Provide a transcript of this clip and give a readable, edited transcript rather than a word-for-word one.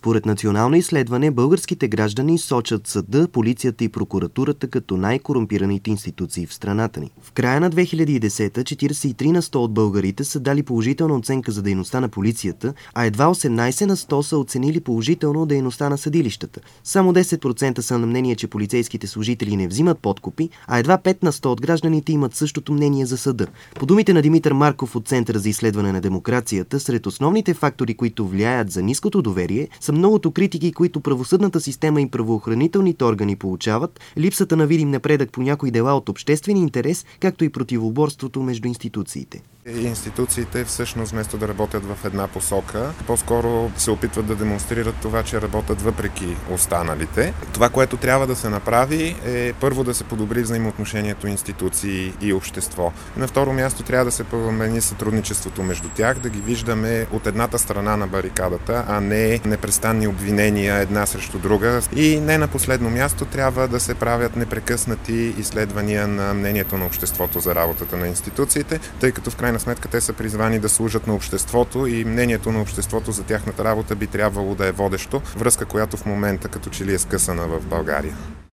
Според национално изследване, българските граждани сочат съда, полицията и прокуратурата като най-корумпираните институции в страната ни. В края на 2010-та 43% от българите са дали положителна оценка за дейността на полицията, а едва 18% са оценили положително дейността на съдилищата. Само 10% са на мнение, че полицейските служители не взимат подкупи, а едва 5% от гражданите имат същото мнение за съда. По думите на Димитър Марков от Центъра за изследване на демокрацията, сред основните фактори, които влияят за ниското доверие, са многото критики, които правосъдната система и правоохранителните органи получават, липсата на видим напредък по някои дела от обществен интерес, както и противоборството между институциите. Институциите всъщност вместо да работят в една посока, по-скоро се опитват да демонстрират това, че работят въпреки останалите. Това, което трябва да се направи, е първо да се подобри взаимоотношението институции и общество. На второ място трябва да се промени сътрудничеството между тях, да ги виждаме от едната страна на барикадата, а не непрестанни обвинения една срещу друга. И не на последно място трябва да се правят непрекъснати изследвания на мнението на обществото за работата на институциите, тъй като в крайна сметка те са призвани да служат на обществото и мнението на обществото за тяхната работа би трябвало да е водещо, връзка, която в момента като че ли е скъсана в България.